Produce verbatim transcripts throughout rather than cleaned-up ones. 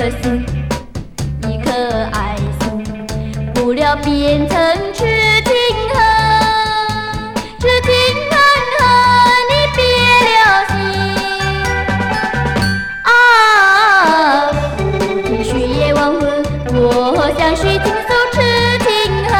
心，一颗爱心，不料变成痴情恨。痴情恨恨，你别留心啊！不听虚夜黄昏，我向谁倾诉痴情恨？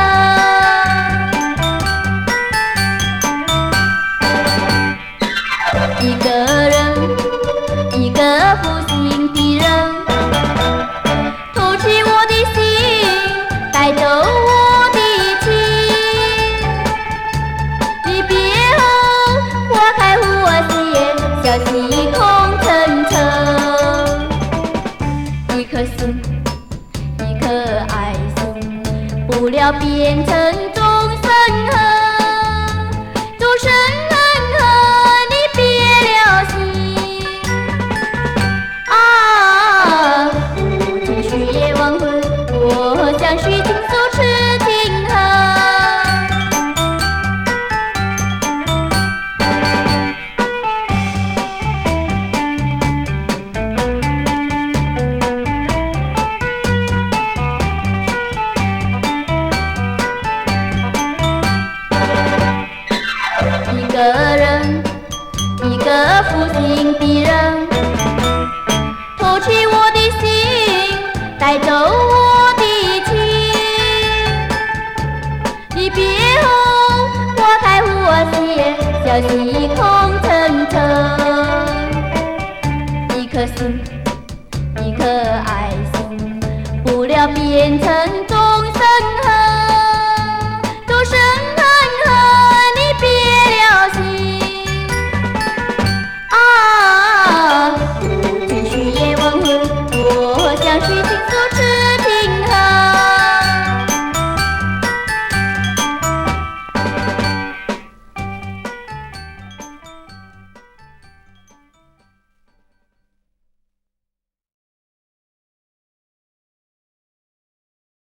一个人，一个负心的人，偷去我的心，带走我的情。离别后，花开花谢，消息空沉沉。一颗心，一颗爱心，不料变成